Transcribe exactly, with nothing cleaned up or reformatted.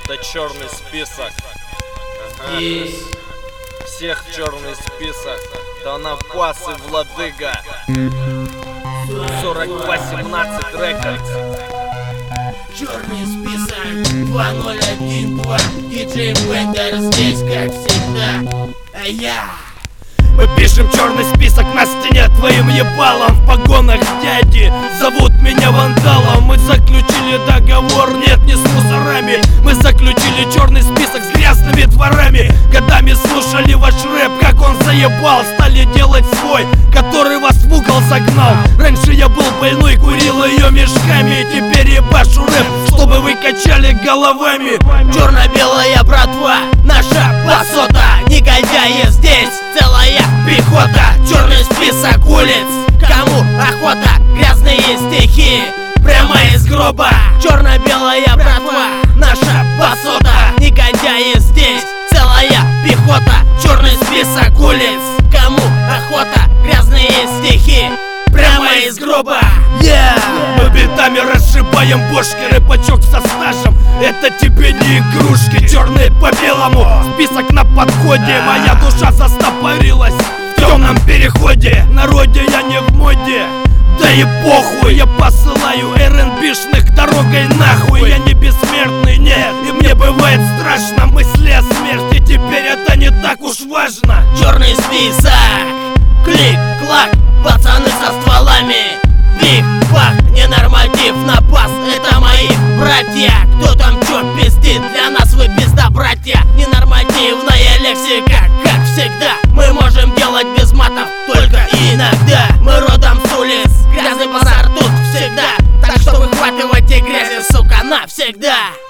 Это черный список. Ага. Yes. Всех черный список. Да на вкус и владыга. сорок два семнадцать рекордс. Черный список два ноль один два. Диджей Бендер здесь, как всегда. А я. Мы пишем черный список на стене твоим ебалом. В погонах дяди зовут меня вандалом. Мы заключили договор, нет, не с мусорами. Мы заключили черный список с грязными дворами. Годами слушали ваш рэп, как он заебал. Стали делать свой, который вас в угол загнал. Раньше я был больной, курил ее мешками. Теперь ебашу рэп, чтобы вы качали головами. Черно-белая братва, наша басота. Негодяи здесь, целая пехота. Черный список улиц, кому охота. Грязные стихи, прямо из гроба. Черно-белая братва, наша басота. Негодяи здесь, целая пехота. Черный список улиц, кому охота. Грязные стихи, прямо из гроба. Yeah! Мы битами расшибаем бошки, рэпачок со стажем. Это тебе не игрушки, черные по белому. Список на подходе, моя душа застопорилась в темном переходе. Народе я не в моде, да и похуй. Я посылаю эр эн би-шных дорогой нахуй. Я не бессмертный, нет, и мне бывает страшно. Мысли о смерти, теперь это не так уж важно. Черный список, клик-клак, пацаны со стволами. Биг-бах, ненорматив на бас, это мои братья. Кто там чё пиздит, для нас вы пизда, братья. Ненормативная лексика, как всегда. Мы можем делать без матов, только иногда. Мы родом с улиц, грязный базар тут всегда. Так что выхватывайте грязи, сука, навсегда.